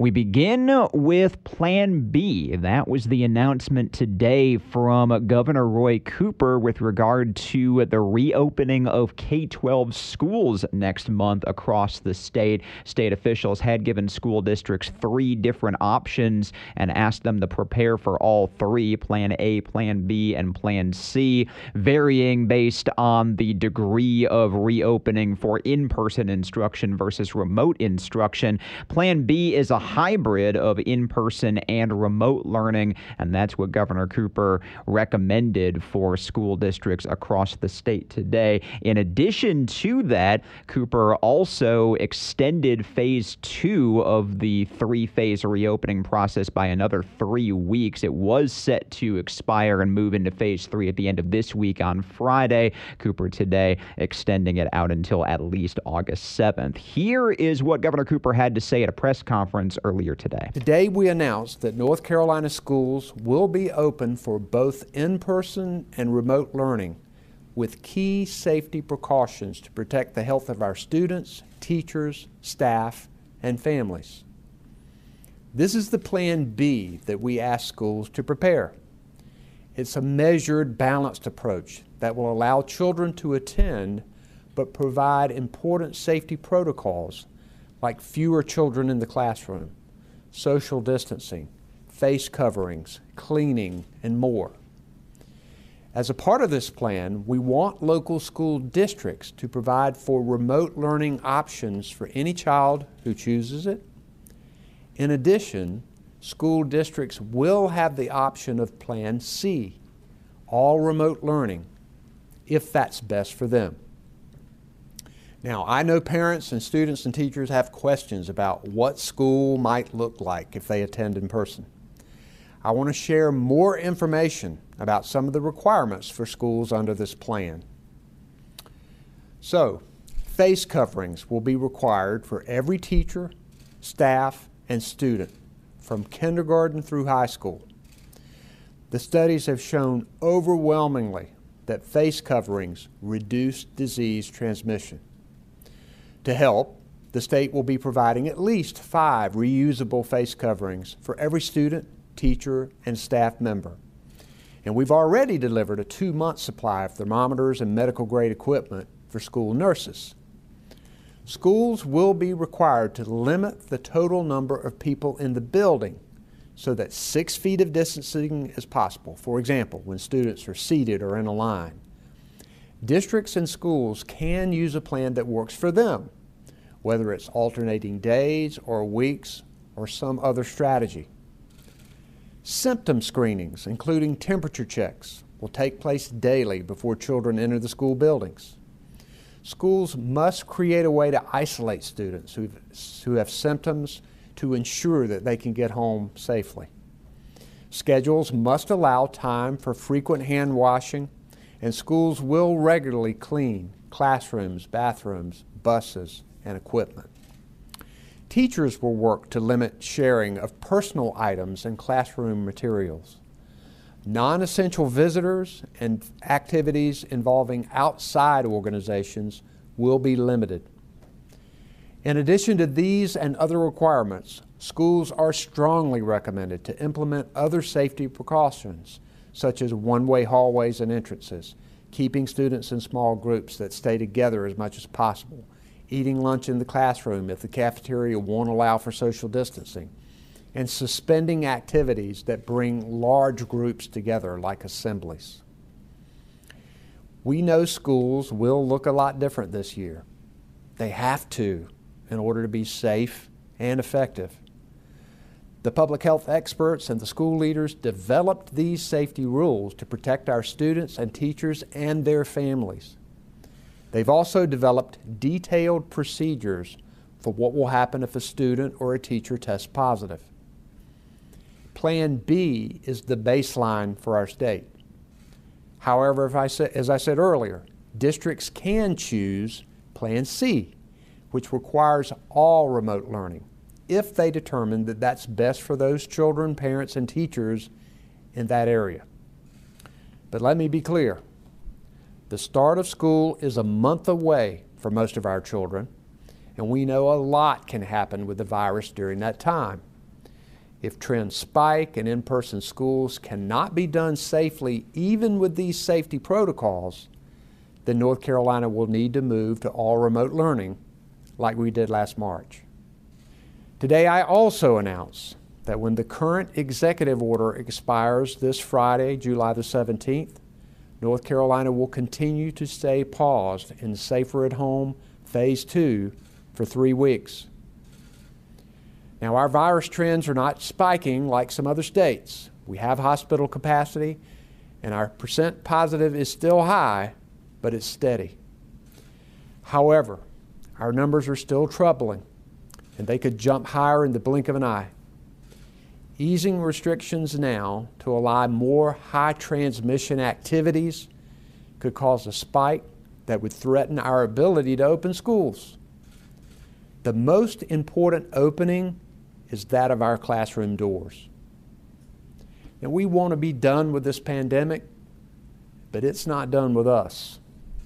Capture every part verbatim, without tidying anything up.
We begin with Plan B. That was the announcement today from Governor Roy Cooper with regard to the reopening of K twelve schools next month across the state. State officials had given school districts three different options and asked them to prepare for all three, Plan A, Plan B, and Plan C, varying based on the degree of reopening for in-person instruction versus remote instruction. Plan B is a hybrid of in-person and remote learning, and that's what Governor Cooper recommended for school districts across the state today. In addition to that, Cooper also extended phase two of the three-phase reopening process by another three weeks. It was set to expire and move into phase three at the end of this week on Friday. Cooper today extending it out until at least August seventh. Here is what Governor Cooper had to say at a press conference earlier today. Today we announced that North Carolina schools will be open for both in-person and remote learning with key safety precautions to protect the health of our students, teachers, staff, and families. This is the Plan B that we ask schools to prepare. It's a measured, balanced approach that will allow children to attend but provide important safety protocols like fewer children in the classroom, social distancing, face coverings, cleaning, and more. As a part of this plan, we want local school districts to provide for remote learning options for any child who chooses it. In addition, school districts will have the option of Plan C, all remote learning, if that's best for them. Now, I know parents and students and teachers have questions about what school might look like if they attend in person. I want to share more information about some of the requirements for schools under this plan. So, face coverings will be required for every teacher, staff, and student from kindergarten through high school. The studies have shown overwhelmingly that face coverings reduce disease transmission. To help, the state will be providing at least five reusable face coverings for every student, teacher, and staff member. And we've already delivered a two-month supply of thermometers and medical-grade equipment for school nurses. Schools will be required to limit the total number of people in the building so that six feet of distancing is possible, for example, when students are seated or in a line. Districts and schools can use a plan that works for them, whether it's alternating days or weeks or some other strategy. Symptom screenings, including temperature checks, will take place daily before children enter the school buildings. Schools must create a way to isolate students who've, who have symptoms to ensure that they can get home safely. Schedules must allow time for frequent hand washing, and schools will regularly clean classrooms, bathrooms, buses, and equipment. Teachers will work to limit sharing of personal items and classroom materials. Non-essential visitors and activities involving outside organizations will be limited. In addition to these and other requirements, schools are strongly recommended to implement other safety precautions, such as one-way hallways and entrances, keeping students in small groups that stay together as much as possible, eating lunch in the classroom if the cafeteria won't allow for social distancing, and suspending activities that bring large groups together like assemblies. We know schools will look a lot different this year. They have to in order to be safe and effective. The public health experts and the school leaders developed these safety rules to protect our students and teachers and their families. They've also developed detailed procedures for what will happen if a student or a teacher tests positive. Plan B is the baseline for our state. However, if I sa- as I said earlier, districts can choose Plan C, which requires all remote learning, if they determine that that's best for those children, parents, and teachers in that area. But let me be clear. The start of school is a month away for most of our children, and we know a lot can happen with the virus during that time. If trends spike and in-person schools cannot be done safely, even with these safety protocols, then North Carolina will need to move to all remote learning like we did last March. Today, I also announce that when the current executive order expires this Friday, July the seventeenth, North Carolina will continue to stay paused in Safer at Home Phase two for three weeks. Now, our virus trends are not spiking like some other states. We have hospital capacity, and our percent positive is still high, but it's steady. However, our numbers are still troubling, and they could jump higher in the blink of an eye. Easing restrictions now to allow more high transmission activities could cause a spike that would threaten our ability to open schools. The most important opening is that of our classroom doors. Now, we want to be done with this pandemic, but it's not done with us.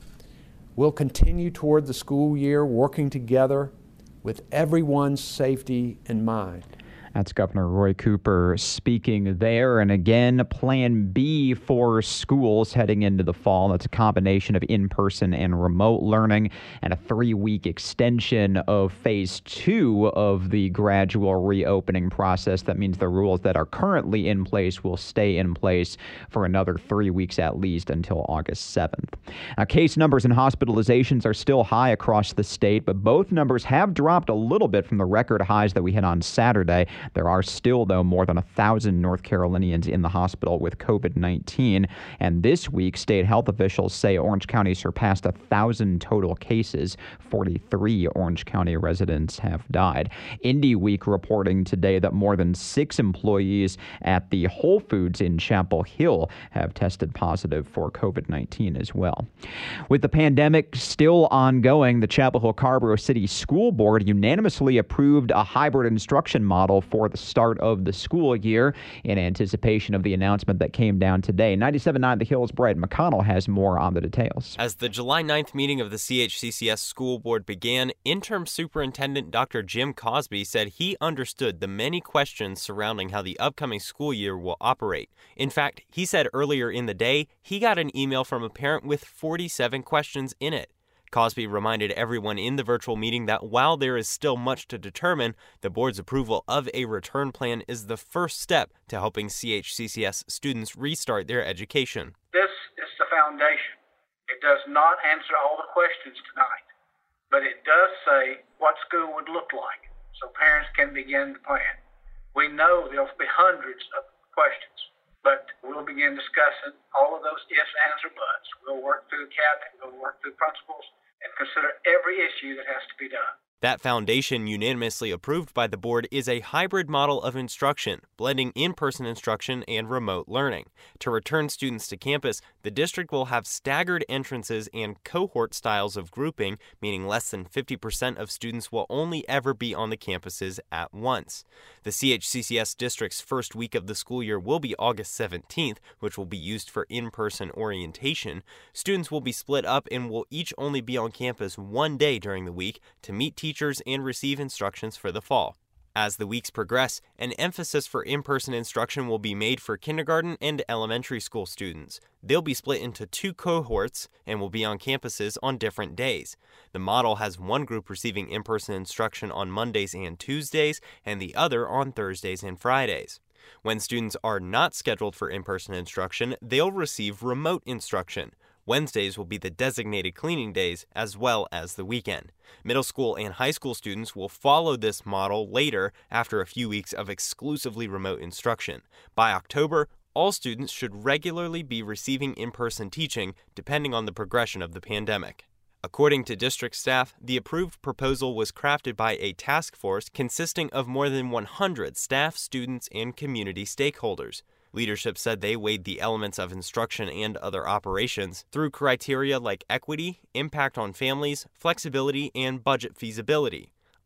We'll continue toward the school year working together with everyone's safety in mind. That's Governor Roy Cooper speaking there. And again, Plan B for schools heading into the fall. That's a combination of in-person and remote learning and a three-week extension of phase two of the gradual reopening process. That means the rules that are currently in place will stay in place for another three weeks at least until August seventh. Now, case numbers and hospitalizations are still high across the state, but both numbers have dropped a little bit from the record highs that we hit on Saturday. There are still, though, more than one thousand North Carolinians in the hospital with COVID nineteen. And this week, state health officials say Orange County surpassed one thousand total cases. forty-three Orange County residents have died. Indy Week reporting today that more than six employees at the Whole Foods in Chapel Hill have tested positive for COVID nineteen as well. With the pandemic still ongoing, the Chapel Hill-Carrboro City School Board unanimously approved a hybrid instruction model for the start of the school year in anticipation of the announcement that came down today. ninety-seven point nine The Hill's Brad McConnell has more on the details. As the July ninth meeting of the C H C C S School Board began, Interim Superintendent Doctor Jim Cosby said he understood the many questions surrounding how the upcoming school year will operate. In fact, he said earlier in the day he got an email from a parent with forty-seven questions in it. Cosby reminded everyone in the virtual meeting that while there is still much to determine, the board's approval of a return plan is the first step to helping C H C C S students restart their education. This is the foundation. It does not answer all the questions tonight, but it does say what school would look like, so parents can begin to plan. We know there'll be hundreds of questions, but we'll begin discussing all of those ifs, ands, or buts. We'll work through the cabinet, we'll work through principals, and consider every issue that has to be done. That foundation, unanimously approved by the board, is a hybrid model of instruction, blending in-person instruction and remote learning. To return students to campus, the district will have staggered entrances and cohort styles of grouping, meaning less than fifty percent of students will only ever be on the campuses at once. The C H C C S district's first week of the school year will be August seventeenth, which will be used for in-person orientation. Students will be split up and will each only be on campus one day during the week to meet teachers teachers and receive instructions for the fall. As the weeks progress, an emphasis for in-person instruction will be made for kindergarten and elementary school students. They'll be split into two cohorts and will be on campuses on different days. The model has one group receiving in-person instruction on Mondays and Tuesdays, and the other on Thursdays and Fridays. When students are not scheduled for in-person instruction, they'll receive remote instruction. Wednesdays will be the designated cleaning days, as well as the weekend. Middle school and high school students will follow this model later after a few weeks of exclusively remote instruction. By October, all students should regularly be receiving in-person teaching, depending on the progression of the pandemic. According to district staff, the approved proposal was crafted by a task force consisting of more than one hundred staff, students, and community stakeholders. Leadership said they weighed the elements of instruction and other operations through criteria like equity, impact on families, flexibility, and budget feasibility.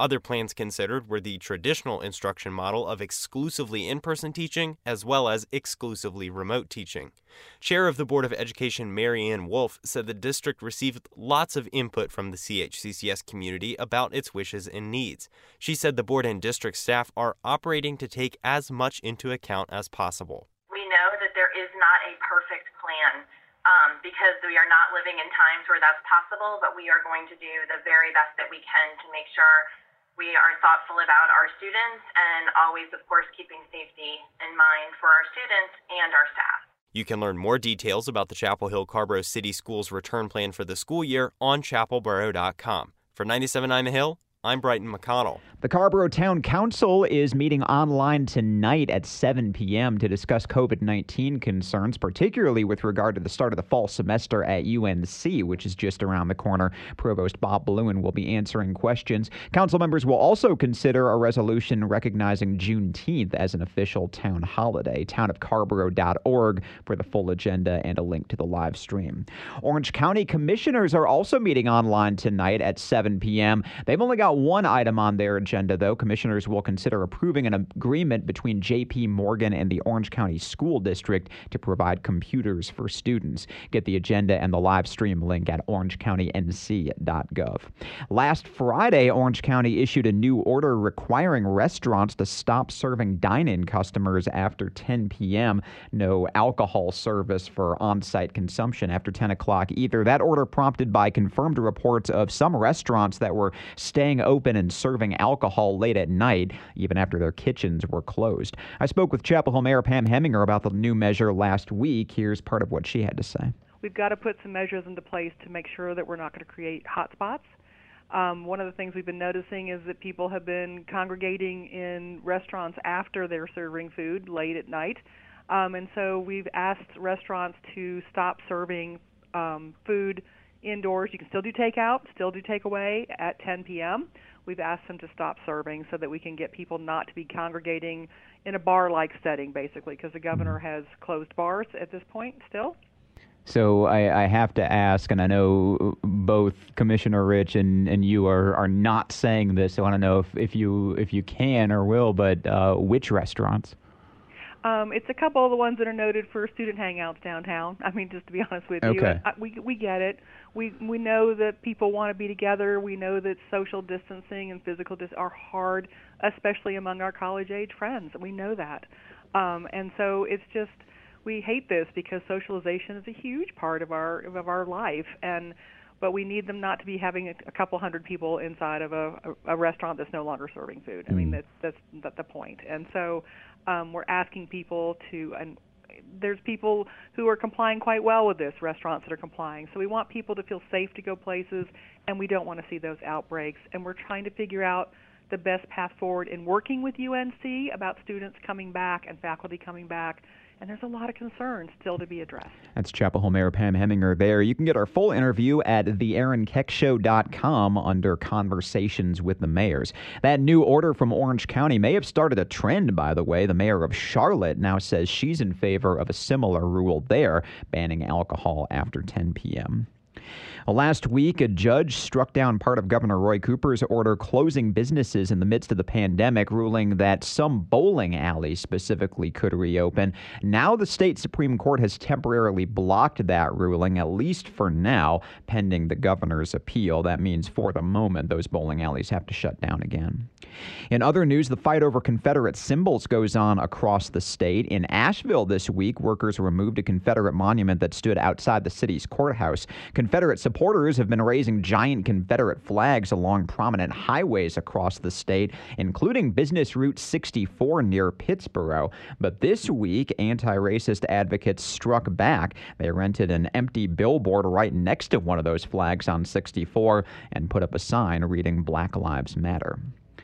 Other plans considered were the traditional instruction model of exclusively in-person teaching as well as exclusively remote teaching. Chair of the Board of Education Mary Ann Wolf said the district received lots of input from the C H C C S community about its wishes and needs. She said the board and district staff are operating to take as much into account as possible. We know that there is not a perfect plan um, because we are not living in times where that's possible, but we are going to do the very best that we can to make sure we are thoughtful about our students and always, of course, keeping safety in mind for our students and our staff. You can learn more details about the Chapel Hill Carrboro City Schools return plan for the school year on chapel boro dot com. For ninety-seven point nine The Hill, I'm Brighton McConnell. The Carrboro Town Council is meeting online tonight at seven p.m. to discuss COVID nineteen concerns, particularly with regard to the start of the fall semester at U N C, which is just around the corner. Provost Bob Bluen will be answering questions. Council members will also consider a resolution recognizing Juneteenth as an official town holiday. town of carrboro dot org for the full agenda and a link to the live stream. Orange County commissioners are also meeting online tonight at seven p.m. They've only got one item on their agenda, though. Commissioners will consider approving an agreement between J P Morgan and the Orange County School District to provide computers for students. Get the agenda and the live stream link at orange county n c dot gov. Last Friday, Orange County issued a new order requiring restaurants to stop serving dine-in customers after ten p.m. No alcohol service for on-site consumption after ten o'clock either. That order prompted by confirmed reports of some restaurants that were staying open and serving alcohol late at night, even after their kitchens were closed. I spoke with Chapel Hill Mayor Pam Heminger about the new measure last week. Here's part of what she had to say. We've got to put some measures into place to make sure that we're not going to create hot spots. Um, one of the things we've been noticing is that people have been congregating in restaurants after they're serving food late at night. Um, and so we've asked restaurants to stop serving um, food indoors. You can still do takeout, still do takeaway at ten p.m. We've asked them to stop serving so that we can get people not to be congregating in a bar-like setting, basically, because the governor has closed bars at this point still. So I, I have to ask, and I know both Commissioner Rich and, and you are, are not saying this, so I want to know if, if you if you can or will, but uh, which restaurants? Um, it's a couple of the ones that are noted for student hangouts downtown. I mean, just to be honest with you, okay. I, we we get it. We we know that people want to be together. We know that social distancing and physical dis are hard, especially among our college-age friends. We know that, um, and so it's just we hate this because socialization is a huge part of our of our life, and but we need them not to be having a, a couple hundred people inside of a, a, a restaurant that's no longer serving food. I mean, that's that's, that's the point. And so um, we're asking people to, and there's people who are complying quite well with this, restaurants that are complying. So we want people to feel safe to go places, and we don't want to see those outbreaks. And we're trying to figure out the best path forward in working with U N C about students coming back and faculty coming back. And there's a lot of concerns still to be addressed. That's Chapel Hill Mayor Pam Heminger there. You can get our full interview at the aaron keck show dot com under Conversations with the Mayors. That new order from Orange County may have started a trend, by the way. The mayor of Charlotte now says she's in favor of a similar rule there, banning alcohol after ten p.m. Well, last week, a judge struck down part of Governor Roy Cooper's order closing businesses in the midst of the pandemic, ruling that some bowling alleys specifically could reopen. Now the state Supreme Court has temporarily blocked that ruling, at least for now, pending the governor's appeal. That means for the moment, those bowling alleys have to shut down again. In other news, the fight over Confederate symbols goes on across the state. In Asheville this week, workers removed a Confederate monument that stood outside the city's courthouse. Confederate supporters have been raising giant Confederate flags along prominent highways across the state, including Business Route sixty-four near Pittsboro. But this week, anti-racist advocates struck back. They rented an empty billboard right next to one of those flags on sixty-four and put up a sign reading Black Lives Matter.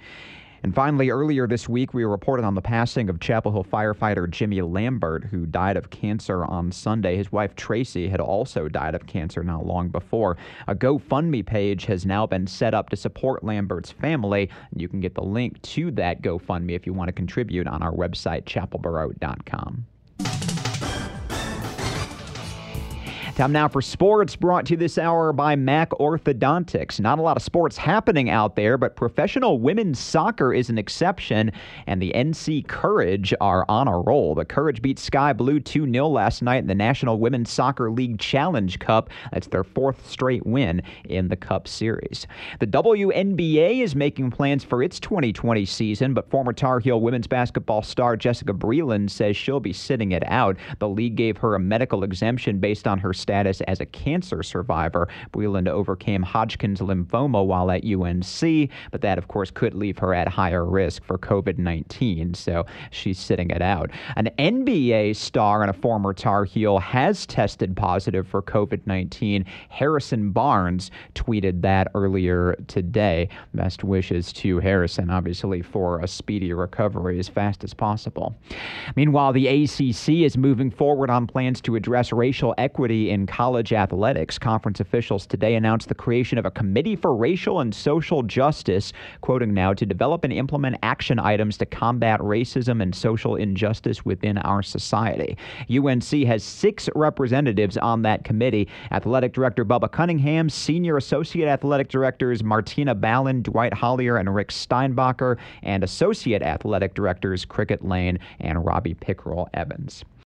And finally, earlier this week, we reported on the passing of Chapel Hill firefighter Jimmy Lambert, who died of cancer on Sunday. His wife, Tracy, had also died of cancer not long before. A GoFundMe page has now been set up to support Lambert's family. You can get the link to that GoFundMe if you want to contribute on our website, chapel boro dot com. Time now for sports, brought to you this hour by Mac Orthodontics. Not a lot of sports happening out there, but professional women's soccer is an exception, and the N C Courage are on a roll. The Courage beat Sky Blue two nil last night in the National Women's Soccer League Challenge Cup. That's their fourth straight win in the Cup Series. The W N B A is making plans for its twenty twenty season, but former Tar Heel women's basketball star Jessica Breland says she'll be sitting it out. The league gave her a medical exemption based on her status as a cancer survivor. Breland overcame Hodgkin's lymphoma while at U N C, but that, of course, could leave her at higher risk for covid nineteen, so she's sitting it out. An N B A star and a former Tar Heel has tested positive for covid nineteen. Harrison Barnes tweeted that earlier today. Best wishes to Harrison, obviously, for a speedy recovery as fast as possible. Meanwhile, the A C C is moving forward on plans to address racial equity in college athletics. Conference officials today announced the creation of a Committee for Racial and Social Justice, quoting now, to develop and implement action items to combat racism and social injustice within our society. U N C has six representatives on that committee. Athletic Director Bubba Cunningham, Senior Associate Athletic Directors Martina Ballin, Dwight Hollier, and Rick Steinbacher, and Associate Athletic Directors Cricket Lane and Robbie Pickerel Evans.